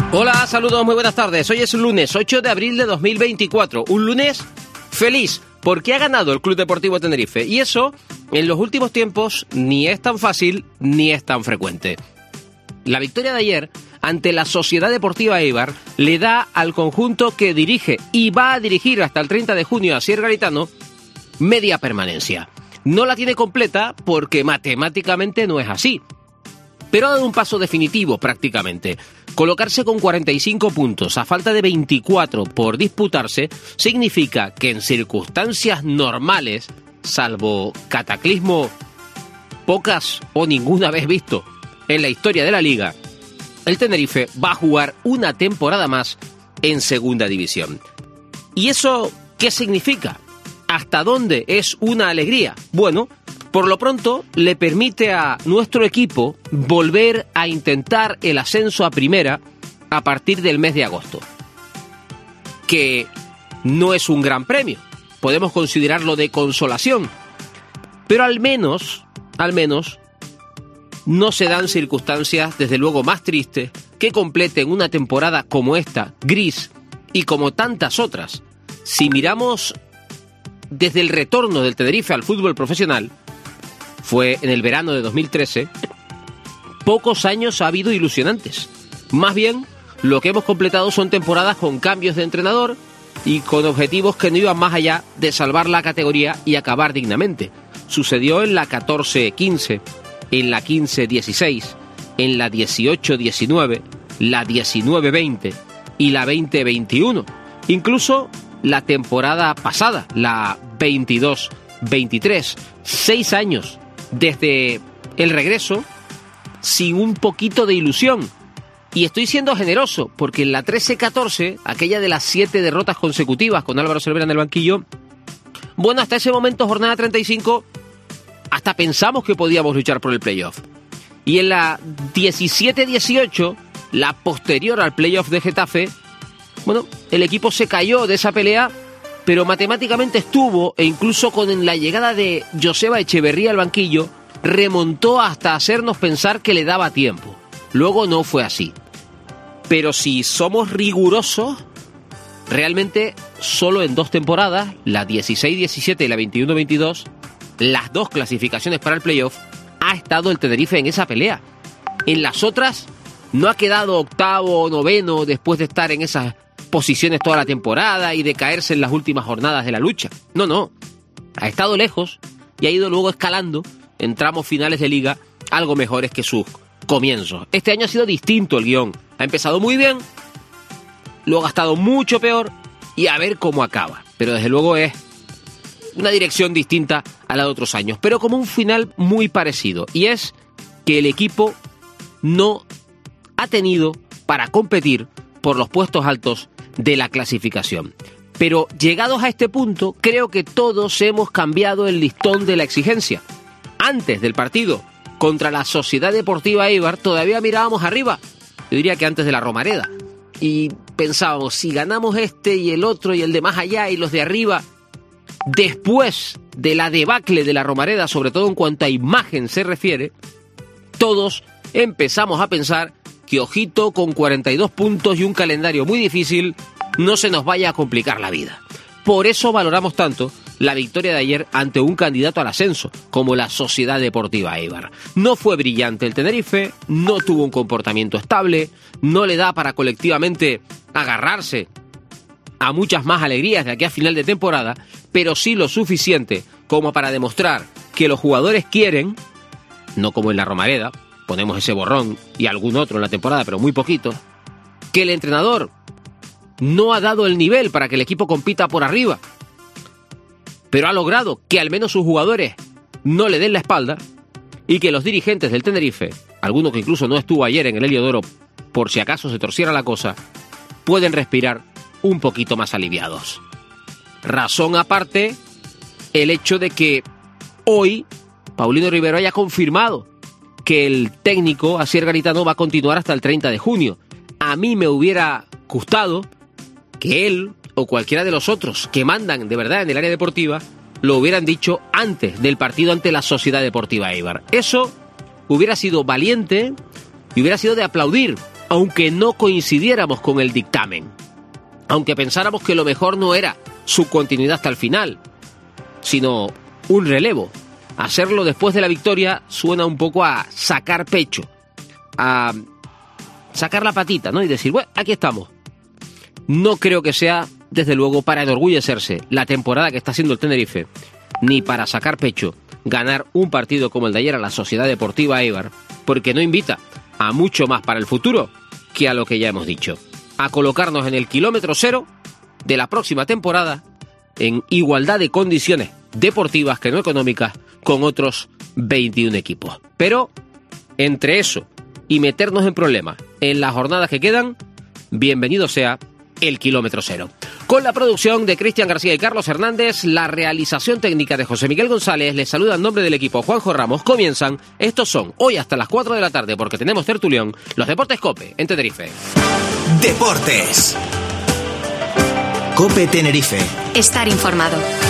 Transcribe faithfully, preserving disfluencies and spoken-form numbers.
Hola, saludos, muy buenas tardes. Hoy es lunes ocho de abril de dos mil veinticuatro. Un lunes feliz porque ha ganado el Club Deportivo Tenerife. Y eso, en los últimos tiempos, ni es tan fácil ni es tan frecuente. La victoria de ayer ante la Sociedad Deportiva Eibar le da al conjunto que dirige y va a dirigir hasta el treinta de junio a Asier Garitano media permanencia. No la tiene completa porque matemáticamente no es así, pero ha dado un paso definitivo prácticamente. Colocarse con cuarenta y cinco puntos a falta de veinticuatro por disputarse significa que en circunstancias normales, salvo cataclismo pocas o ninguna vez visto en la historia de la liga, el Tenerife va a jugar una temporada más en segunda división. ¿Y eso qué significa? ¿Hasta dónde es una alegría? Bueno, por lo pronto le permite a nuestro equipo volver a intentar el ascenso a primera a partir del mes de agosto. Que no es un gran premio, podemos considerarlo de consolación, pero al menos, al menos, no se dan circunstancias, desde luego, más tristes que completen una temporada como esta, gris, y como tantas otras. Si miramos desde el retorno del Tenerife al fútbol profesional, fue en el verano de dos mil trece, pocos años ha habido ilusionantes. Más bien, lo que hemos completado son temporadas con cambios de entrenador y con objetivos que no iban más allá de salvar la categoría y acabar dignamente. Sucedió en la catorce quince, en la quince dieciséis, en la dieciocho diecinueve, la diecinueve veinte y la veinte veintiuno. Incluso la temporada pasada, la veintidós veintitrés, seis años desde el regreso sin un poquito de ilusión. Y estoy siendo generoso, porque en la trece catorce, aquella de las siete derrotas consecutivas con Álvaro Cervera en el banquillo, bueno, hasta ese momento, jornada treinta y cinco, hasta pensamos que podíamos luchar por el playoff. Y en la diecisiete dieciocho, la posterior al playoff de Getafe, bueno, el equipo se cayó de esa pelea, pero matemáticamente estuvo, e incluso con la llegada de Joseba Echeverría al banquillo, remontó hasta hacernos pensar que le daba tiempo. Luego no fue así. Pero si somos rigurosos, realmente solo en dos temporadas, la dieciséis diecisiete y la veintiuno veintidós, las dos clasificaciones para el playoff, ha estado el Tenerife en esa pelea. En las otras no ha quedado octavo o noveno después de estar en esas posiciones toda la temporada y de caerse en las últimas jornadas de la lucha. No, no. Ha estado lejos y ha ido luego escalando en tramos finales de liga algo mejores que sus comienzos. Este año ha sido distinto el guión. Ha empezado muy bien, luego ha estado mucho peor y a ver cómo acaba. Pero desde luego es una dirección distinta a la de otros años, pero como un final muy parecido. Y es que el equipo no ha tenido para competir por los puestos altos de la clasificación. Pero llegados a este punto, creo que todos hemos cambiado el listón de la exigencia. Antes del partido contra la Sociedad Deportiva Eibar todavía mirábamos arriba, yo diría que antes de la Romareda, y pensábamos, si ganamos este y el otro y el de más allá y los de arriba, después de la debacle de la Romareda, sobre todo en cuanto a imagen se refiere, todos empezamos a pensar que, ojito, con cuarenta y dos puntos y un calendario muy difícil, no se nos vaya a complicar la vida. Por eso valoramos tanto la victoria de ayer ante un candidato al ascenso, como la Sociedad Deportiva Eibar. No fue brillante el Tenerife, no tuvo un comportamiento estable, no le da para colectivamente agarrarse a muchas más alegrías de aquí a final de temporada, pero sí lo suficiente como para demostrar que los jugadores quieren, no como en la Romareda, ponemos ese borrón y algún otro en la temporada, pero muy poquito, que el entrenador no ha dado el nivel para que el equipo compita por arriba, pero ha logrado que al menos sus jugadores no le den la espalda y que los dirigentes del Tenerife, alguno que incluso no estuvo ayer en el Heliodoro por si acaso se torciera la cosa, pueden respirar un poquito más aliviados. Razón aparte, el hecho de que hoy Paulino Rivero haya confirmado que el técnico Asier Garitano va a continuar hasta el treinta de junio. A mí me hubiera gustado que él o cualquiera de los otros que mandan de verdad en el área deportiva lo hubieran dicho antes del partido ante la Sociedad Deportiva Eibar. Eso hubiera sido valiente y hubiera sido de aplaudir, aunque no coincidiéramos con el dictamen, aunque pensáramos que lo mejor no era su continuidad hasta el final, sino un relevo. Hacerlo después de la victoria suena un poco a sacar pecho, a sacar la patita, ¿no? Y decir, bueno, aquí estamos. No creo que sea, desde luego, para enorgullecerse la temporada que está haciendo el Tenerife, ni para sacar pecho ganar un partido como el de ayer a la Sociedad Deportiva Eibar, porque no invita a mucho más para el futuro que a lo que ya hemos dicho, a colocarnos en el kilómetro cero de la próxima temporada en igualdad de condiciones deportivas que no económicas con otros veintiún equipos. Pero entre eso y meternos en problemas en las jornadas que quedan, bienvenido sea el kilómetro cero. Con la producción de Cristian García y Carlos Hernández, la realización técnica de José Miguel González, les saluda en nombre del equipo Juanjo Ramos. Comienzan, estos son, hoy hasta las cuatro de la tarde, porque tenemos tertulión, los Deportes COPE en Tenerife. Deportes COPE Tenerife. Estar informado.